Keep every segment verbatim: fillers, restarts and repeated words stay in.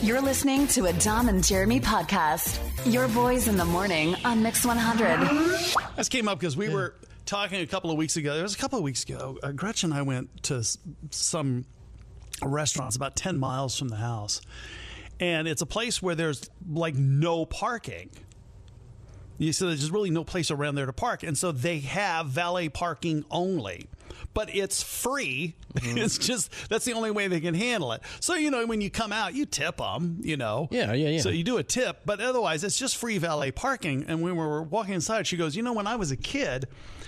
You're listening to a Dom and Jeremy podcast. Your boys in the morning on Mix one hundred. This came up because we were talking a couple of weeks ago. It was a couple of weeks ago. Uh, Gretchen and I went to s- some restaurants about ten miles from the house. And it's a place where there's like no parking. You see, there's really no place around there to park. And so they have valet parking only. But it's free. Mm-hmm. It's just, that's the only way they can handle it. So, you know, when you come out, you tip them, you know. Yeah, yeah, yeah. So you do a tip. But otherwise, it's just free valet parking. And when we were walking inside, she goes, you know, when I was a kid,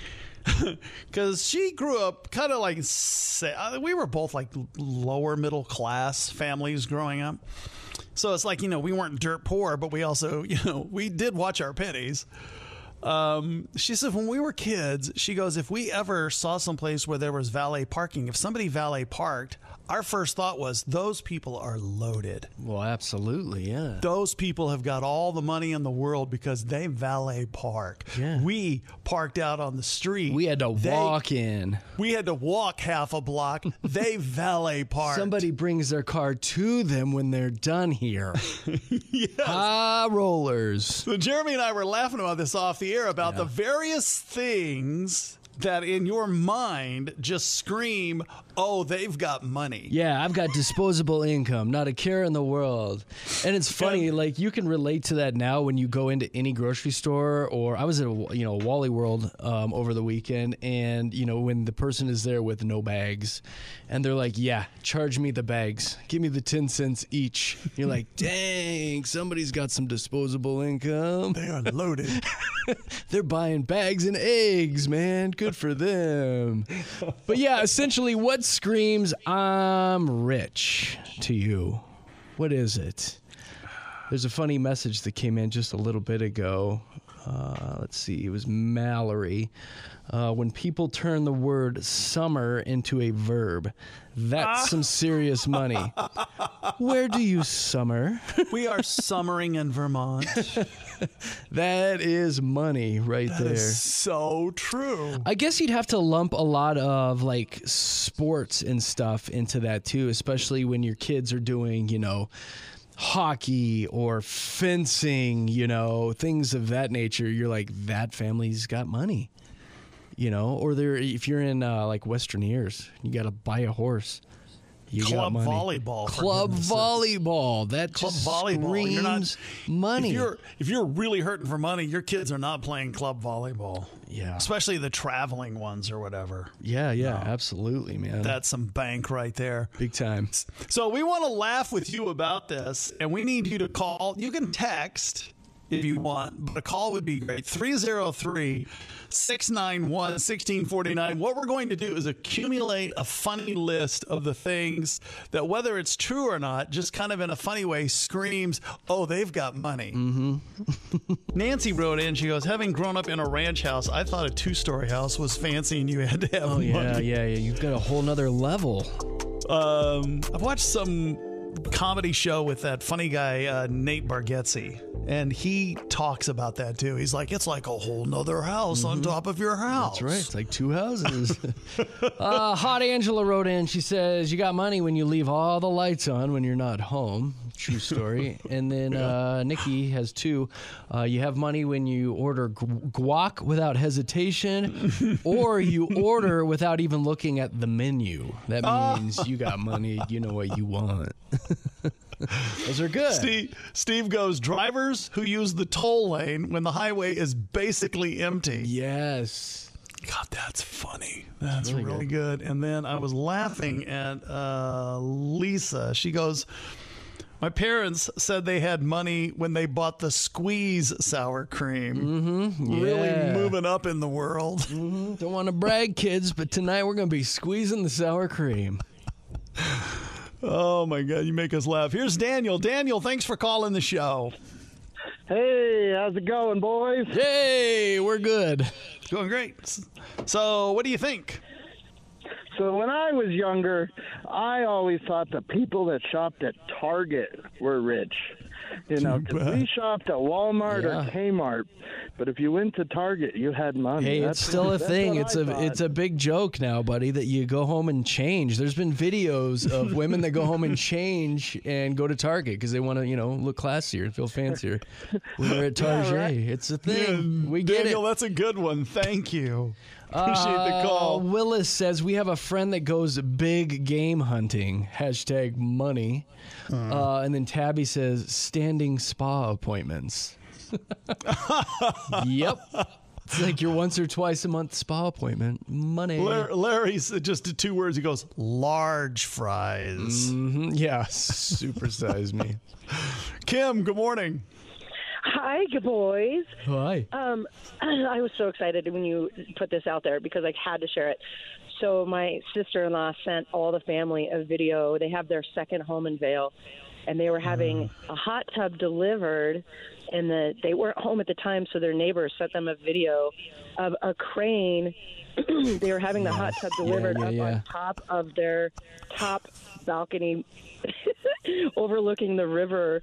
because she grew up kind of like, we were both like lower middle class families growing up. So it's like, you know, we weren't dirt poor, but we also, you know, we did watch our pennies. Um, she said when we were kids, she goes, if we ever saw someplace where there was valet parking, if somebody valet parked, our first thought was those people are loaded. Well, absolutely, yeah. Those people have got all the money in the world because they valet park. Yeah. We parked out on the street. We had to they, walk in. We had to walk half a block. They valet parked. Somebody brings their car to them when they're done here. Yes. Ah, rollers. So Jeremy and I were laughing about this off the air about Yeah. the various things that in your mind just scream, oh, they've got money. Yeah, I've got disposable income, not a care in the world. And it's funny, like you can relate to that now when you go into any grocery store, or I was at a, you know, Wally World um, over the weekend, and you know, when the person is there with no bags and they're like, yeah, charge me the bags, give me the ten cents each. You're like, dang, somebody's got some disposable income. They are loaded. They're buying bags and eggs, man. Good for them. But yeah, essentially what screams I'm rich to you? What is it? There's a funny message that came in just a little bit ago. Uh, let's see. It was Mallory. Uh, when people turn the word summer into a verb, that's some serious money. Where do you summer? We are summering in Vermont. That is money right That there. is so true. I guess you'd have to lump a lot of like sports and stuff into that too, especially when your kids are doing, you know, hockey or fencing, you know, things of that nature. You're like, that family's got money, you know, or they're, if you're in uh, like Western Ears, you got to buy a horse. You Club got money. volleyball. for Club goodness sakes. volleyball. That Club just volleyball. You're not, screams money. If you're, if you're really hurting for money, your kids are not playing club volleyball. Yeah. Especially the traveling ones or whatever. yeah, yeah, absolutely, man. That's some bank right there. big time. So we want to laugh with you about this, and we need you to call. You can text if you want, but a call would be great. three oh three, six nine one, one six four nine. What we're going to do is accumulate a funny list of the things that, whether it's true or not, just kind of in a funny way screams, oh, they've got money. Mm-hmm. Nancy wrote in, she goes, having grown up in a ranch house, I thought a two-story house was fancy and you had to have Oh, money. yeah, yeah, yeah. You've got a whole nother level. Um, I've watched some comedy show with that funny guy, uh, Nate Bargatze, and he talks about that too. He's like, it's like a whole nother house on top of your house. That's right. It's like two houses. uh, Hot Angela wrote in. She says, you got money when you leave all the lights on when you're not home. True story. And then uh, Nikki has two. Uh, you have money when you order gu- guac without hesitation, or you order without even looking at the menu. That means you got money. You know what you want. Those are good. Steve, Steve goes, drivers who use the toll lane when the highway is basically empty. Yes. God, that's funny. That's Really really, good. And then I was laughing at uh, Lisa. She goes, my parents said they had money when they bought the Squeeze sour cream. Mm-hmm. Yeah. Really moving up in the world. Mm-hmm. Don't want to brag, kids, but tonight we're going to be squeezing the sour cream. Oh, my God. You make us laugh. Here's Daniel. Daniel, thanks for calling the show. Hey, how's it going, boys? Hey, we're good. Going great. So what do you think? So when I was younger, I always thought the people that shopped at Target were rich. You know, 'cause we shopped at Walmart Yeah. or Kmart, but if you went to Target, you had money. Hey, That's- it's still a that's thing. what It's I a thought. it's a big joke now, buddy, that you go home and change. There's been videos of women that go home and change and go to Target because they want to, you know, look classier and feel fancier when they're at Target. right. It's a thing. We get Daniel, it. that's a good one. Thank you. Appreciate Uh, the call. Willis says we have a friend that goes big game hunting. Hashtag money. Uh, and then Tabby says standing spa appointments. Yep. It's like your once or twice a month spa appointment. Money. Larry, Larry's just did two words. He goes, large fries. Mhm. Yeah, supersize me. Kim, good morning. Hi, good boys. Hi. Um, I was so excited when you put this out there because I had to share it. So my sister-in-law sent all the family a video. They have their second home in Vail, and they were having a hot tub delivered, and the, they weren't home at the time, so their neighbors sent them a video of a crane. They were having the hot tub delivered yeah, up yeah. on top of their top balcony overlooking the river.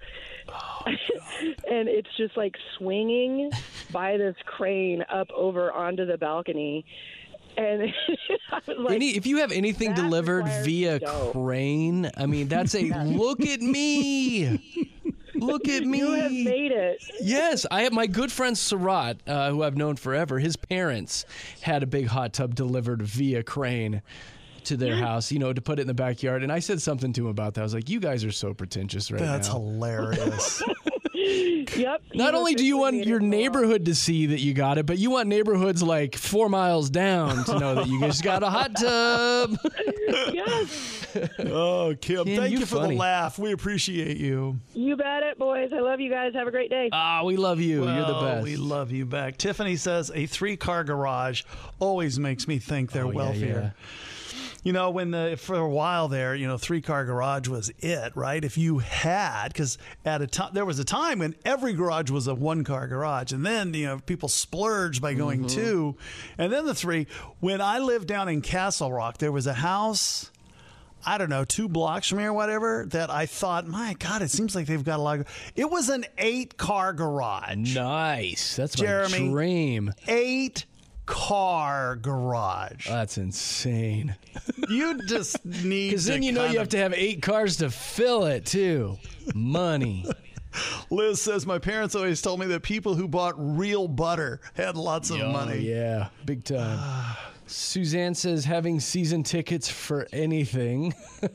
And it's just like swinging by this crane up over onto the balcony. And I was like, Any, if you have anything that delivered requires via dough. crane, I mean, that's a look at me. Look at me. you have made it. Yes, I have my good friend Sarat, uh, who I've known forever. His parents had a big hot tub delivered via crane to their house, you know, to put it in the backyard. And I said something to him about that. I was like, "You guys are so pretentious right That's now." hilarious. Yep. Not he only do you officially want made your it wrong. neighborhood to see that you got it, but you want neighborhoods like four miles down to know that you just got a hot tub. Yes. Oh, Kim, Kim, thank you're you for funny. the laugh. We appreciate you. You bet it, boys. I love you guys. Have a great day. Ah, we love you. You're the Well, best. We love you back. Tiffany says a three-car garage always makes me think they're Oh, yeah, wealthier. You know, when the, for a while there, you know, three-car garage was it, right? If you had, because at a time there was a time when every garage was a one-car garage, and then you know people splurged by going Mm-hmm. two, and then the three. When I lived down in Castle Rock, there was a house, I don't know, two blocks from here, or whatever, that I thought, my God, it seems like they've got a lot of. It was an eight-car garage, Nice. That's my Jeremy. dream. eight-car garage. That's insane. You just need Because then to you know kind you of- have to have eight cars to fill it, too. Money. Liz says, my parents always told me that people who bought real butter had lots of Oh, money. yeah. Big time. Suzanne says having season tickets for anything.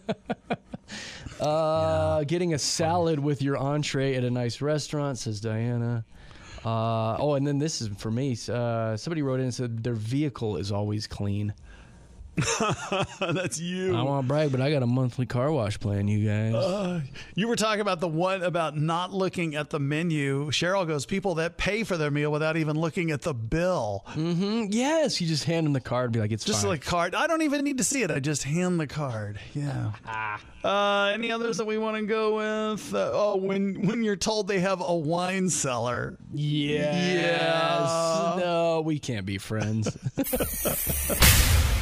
uh, Getting a salad with your entree at a nice restaurant, says Diana. Uh, oh, and then this is for me. Uh, somebody wrote in and said their vehicle is always clean. That's you. I want to brag, but I got a monthly car wash plan, you guys. Uh, you were talking about the one about not looking at the menu. Cheryl goes, people that pay for their meal without even looking at the bill. Mm, yes, you just hand them the card and be like, it's Just fine. like card. I don't even need to see it. I just hand the card. Yeah. Uh, any others that we want to go with? Uh, oh, when when you're told they have a wine cellar. yes. Yeah. No, we can't be friends.